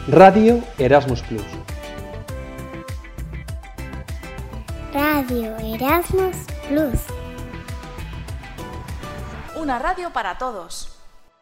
Radio Erasmus Plus. Radio Erasmus Plus. Una radio para todos.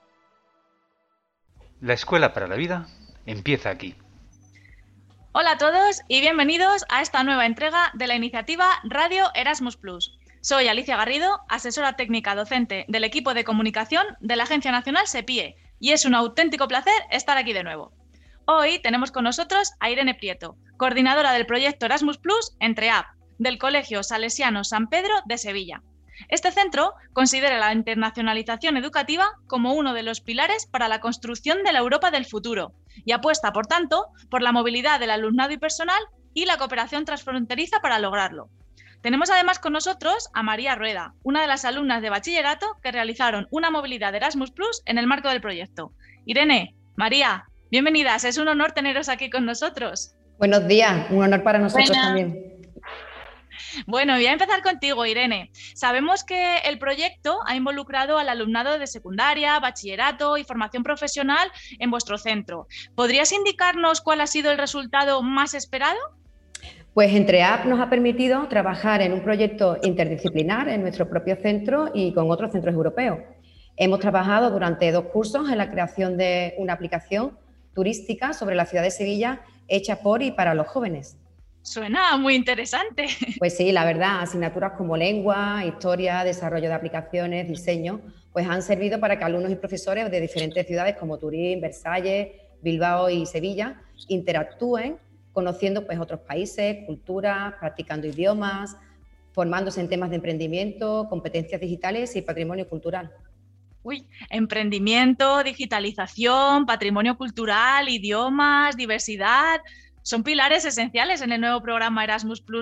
La Escuela para la Vida empieza aquí. Hola a todos y bienvenidos a esta nueva entrega de la iniciativa Radio Erasmus Plus. Soy Alicia Garrido, asesora técnica docente del equipo de comunicación de la Agencia Nacional SEPIE, y es un auténtico placer estar aquí de nuevo. Hoy tenemos con nosotros a Irene Prieto, coordinadora del proyecto Erasmus Plus Entreapp, del Colegio Salesiano San Pedro de Sevilla. Este centro considera la internacionalización educativa como uno de los pilares para la construcción de la Europa del futuro y apuesta, por tanto, por la movilidad del alumnado y personal y la cooperación transfronteriza para lograrlo. Tenemos además con nosotros a María Rueda, una de las alumnas de bachillerato que realizaron una movilidad de Erasmus Plus en el marco del proyecto. Irene, María, bienvenidas, es un honor teneros aquí con nosotros. Buenos días, un honor para nosotros también. Bueno, voy a empezar contigo, Irene. Sabemos que el proyecto ha involucrado al alumnado de secundaria, bachillerato y formación profesional en vuestro centro. ¿Podrías indicarnos cuál ha sido el resultado más esperado? Pues Entreapp nos ha permitido trabajar en un proyecto interdisciplinar en nuestro propio centro y con otros centros europeos. Hemos trabajado durante 2 cursos en la creación de una aplicación turística sobre la ciudad de Sevilla hecha por y para los jóvenes. Suena muy interesante. Pues sí, la verdad, asignaturas como lengua, historia, desarrollo de aplicaciones, diseño, pues han servido para que alumnos y profesores de diferentes ciudades como Turín, Versalles, Bilbao y Sevilla interactúen conociendo pues otros países, culturas, practicando idiomas, formándose en temas de emprendimiento, competencias digitales y patrimonio cultural. Emprendimiento, digitalización, patrimonio cultural, idiomas, diversidad, son pilares esenciales en el nuevo programa Erasmus Plus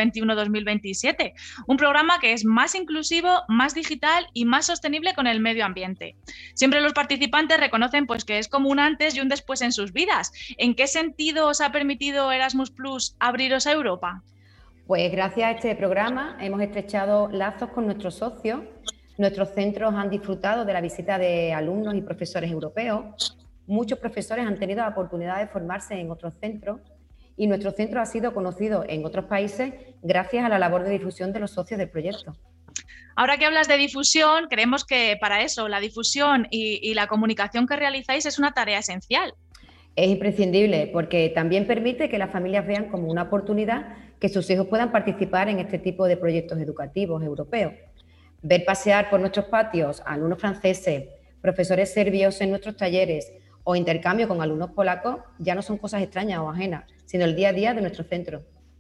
2021-2027, un programa que es más inclusivo, más digital y más sostenible con el medio ambiente. Siempre los participantes reconocen pues, que es como un antes y un después en sus vidas. ¿En qué sentido os ha permitido Erasmus Plus abriros a Europa? Pues gracias a este programa hemos estrechado lazos con nuestros socios. Nuestros centros han disfrutado de la visita de alumnos y profesores europeos. Muchos profesores han tenido la oportunidad de formarse en otros centros y nuestro centro ha sido conocido en otros países gracias a la labor de difusión de los socios del proyecto. Ahora que hablas de difusión, creemos que para eso la difusión y la comunicación que realizáis es una tarea esencial. Es imprescindible porque también permite que las familias vean como una oportunidad que sus hijos puedan participar en este tipo de proyectos educativos europeos. Ver pasear por nuestros patios a alumnos franceses, profesores serbios en nuestros talleres o intercambio con alumnos polacos ya no son cosas extrañas o ajenas, sino el día a día de nuestro centro.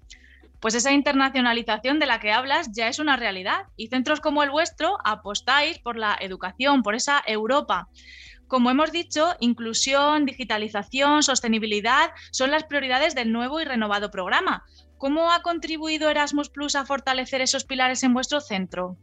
Pues esa internacionalización de la que hablas ya es una realidad y centros como el vuestro apostáis por la educación, por esa Europa. Como hemos dicho, inclusión, digitalización, sostenibilidad son las prioridades del nuevo y renovado programa. ¿Cómo ha contribuido Erasmus Plus a fortalecer esos pilares en vuestro centro?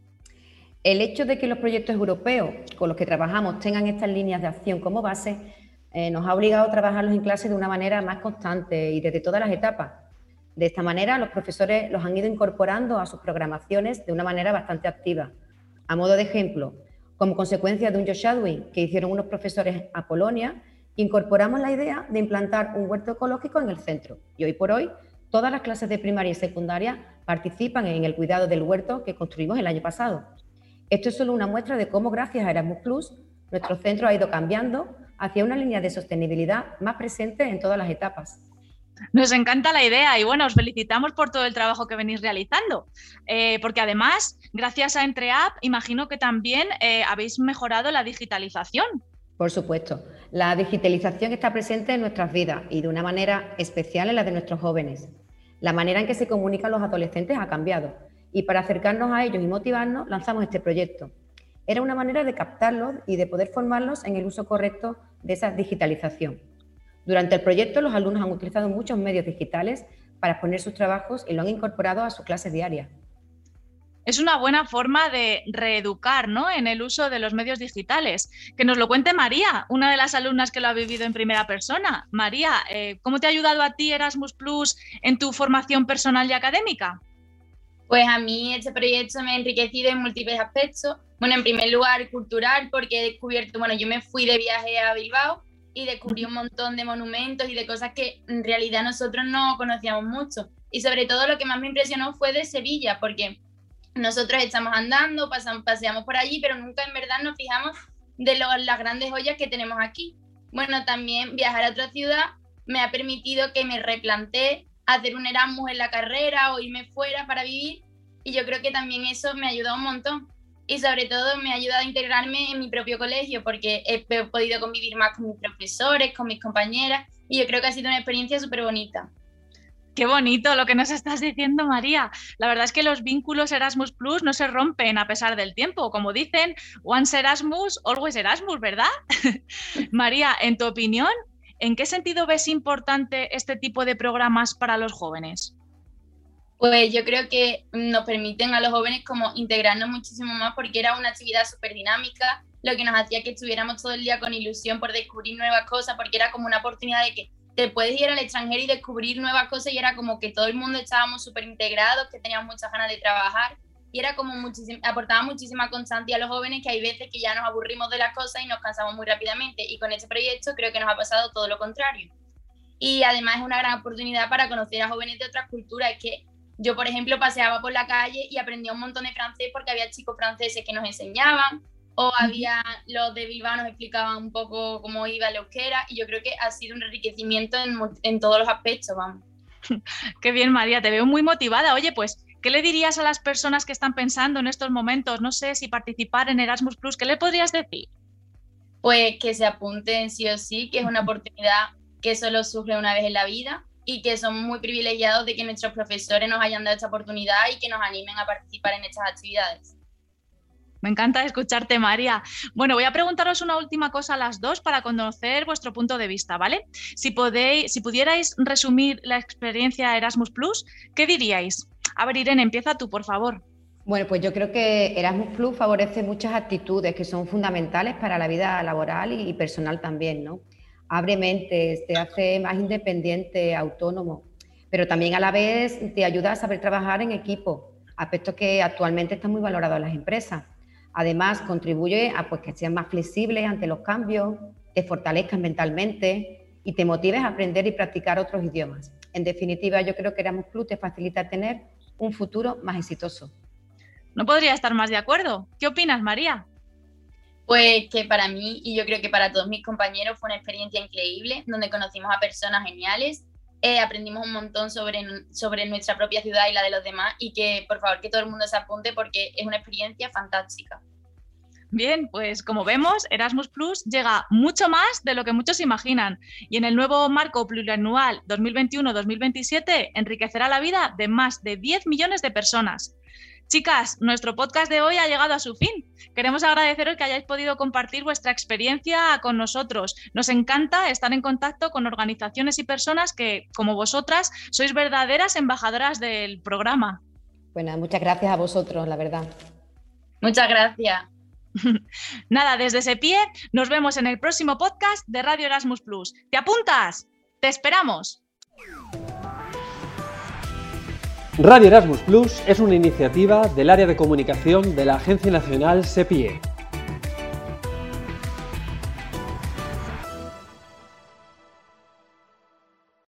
El hecho de que los proyectos europeos con los que trabajamos tengan estas líneas de acción como base nos ha obligado a trabajarlos en clase de una manera más constante y desde todas las etapas. De esta manera, los profesores los han ido incorporando a sus programaciones de una manera bastante activa. A modo de ejemplo, como consecuencia de un job shadowing que hicieron unos profesores a Polonia, incorporamos la idea de implantar un huerto ecológico en el centro. Y hoy por hoy, todas las clases de primaria y secundaria participan en el cuidado del huerto que construimos el año pasado. Esto es solo una muestra de cómo, gracias a Erasmus Plus, nuestro centro ha ido cambiando hacia una línea de sostenibilidad más presente en todas las etapas. Nos encanta la idea y bueno, os felicitamos por todo el trabajo que venís realizando, porque además, gracias a Entreapp, imagino que también habéis mejorado la digitalización. Por supuesto, la digitalización está presente en nuestras vidas y de una manera especial en la de nuestros jóvenes. La manera en que se comunican los adolescentes ha cambiado y para acercarnos a ellos y motivarnos lanzamos este proyecto. Era una manera de captarlos y de poder formarlos en el uso correcto de esa digitalización. Durante el proyecto, los alumnos han utilizado muchos medios digitales para exponer sus trabajos y lo han incorporado a sus clases diarias. Es una buena forma de reeducar, ¿no?, en el uso de los medios digitales. Que nos lo cuente María, una de las alumnas que lo ha vivido en primera persona. María, ¿cómo te ha ayudado a ti Erasmus Plus en tu formación personal y académica? Pues a mí este proyecto me ha enriquecido en múltiples aspectos. Bueno, en primer lugar, cultural, porque he descubierto, yo me fui de viaje a Bilbao y descubrí un montón de monumentos y de cosas que en realidad nosotros no conocíamos mucho. Y sobre todo lo que más me impresionó fue de Sevilla, porque nosotros estamos andando, paseamos por allí, pero nunca en verdad nos fijamos de las grandes joyas que tenemos aquí. Bueno, también viajar a otra ciudad me ha permitido que me replantee hacer un Erasmus en la carrera o irme fuera para vivir, y yo creo que también eso me ha ayudado un montón. Y sobre todo me ha ayudado a integrarme en mi propio colegio, porque he podido convivir más con mis profesores, con mis compañeras, y yo creo que ha sido una experiencia súper bonita. Qué bonito lo que nos estás diciendo, María. La verdad es que los vínculos Erasmus Plus no se rompen a pesar del tiempo. Como dicen, once Erasmus, always Erasmus, ¿verdad? María, en tu opinión, ¿en qué sentido ves importante este tipo de programas para los jóvenes? Pues yo creo que nos permiten a los jóvenes como integrarnos muchísimo más, porque era una actividad súper dinámica, lo que nos hacía que estuviéramos todo el día con ilusión por descubrir nuevas cosas, porque era como una oportunidad de que te puedes ir al extranjero y descubrir nuevas cosas, y era como que todo el mundo estábamos súper integrados, que teníamos muchas ganas de trabajar, y era como aportaba muchísima constancia a los jóvenes, que hay veces que ya nos aburrimos de las cosas y nos cansamos muy rápidamente, y con este proyecto creo que nos ha pasado todo lo contrario. Y además es una gran oportunidad para conocer a jóvenes de otras culturas. Es que yo, por ejemplo, paseaba por la calle y aprendía un montón de francés porque había chicos franceses que nos enseñaban, o había los de Bilbao nos explicaban un poco cómo iba el euskera, y yo creo que ha sido un enriquecimiento en todos los aspectos, vamos. Qué bien, María, te veo muy motivada. Oye, pues, ¿qué le dirías a las personas que están pensando en estos momentos? No sé si participar en Erasmus Plus, ¿qué le podrías decir? Pues que se apunten sí o sí, que es una oportunidad que solo surge una vez en la vida, y que somos muy privilegiados de que nuestros profesores nos hayan dado esta oportunidad y que nos animen a participar en estas actividades. Me encanta escucharte, María. Bueno, voy a preguntaros una última cosa a las dos para conocer vuestro punto de vista, ¿vale? Si pudierais resumir la experiencia Erasmus Plus, ¿qué diríais? A ver, Irene, empieza tú, por favor. Bueno, pues yo creo que Erasmus Plus favorece muchas actitudes que son fundamentales para la vida laboral y personal también, ¿no? Abre mentes, te hace más independiente, autónomo, pero también a la vez te ayuda a saber trabajar en equipo, aspectos que actualmente están muy valorados en las empresas. Además, contribuye a pues, que seas más flexible ante los cambios, te fortalezcas mentalmente y te motives a aprender y practicar otros idiomas. En definitiva, yo creo que Erasmus Plus te facilita tener un futuro más exitoso. No podría estar más de acuerdo. ¿Qué opinas, María? Pues que para mí, y yo creo que para todos mis compañeros, fue una experiencia increíble, donde conocimos a personas geniales, aprendimos un montón sobre nuestra propia ciudad y la de los demás, y que por favor que todo el mundo se apunte porque es una experiencia fantástica. Bien, pues como vemos, Erasmus Plus llega mucho más de lo que muchos imaginan, y en el nuevo marco plurianual 2021-2027 enriquecerá la vida de más de 10 millones de personas. Chicas, nuestro podcast de hoy ha llegado a su fin. Queremos agradeceros que hayáis podido compartir vuestra experiencia con nosotros. Nos encanta estar en contacto con organizaciones y personas que, como vosotras, sois verdaderas embajadoras del programa. Bueno, muchas gracias a vosotros, la verdad. Muchas gracias. Nada, desde ese pie, nos vemos en el próximo podcast de Radio Erasmus Plus. ¿Te apuntas? ¡Te esperamos! Radio Erasmus Plus es una iniciativa del área de comunicación de la Agencia Nacional SEPIE.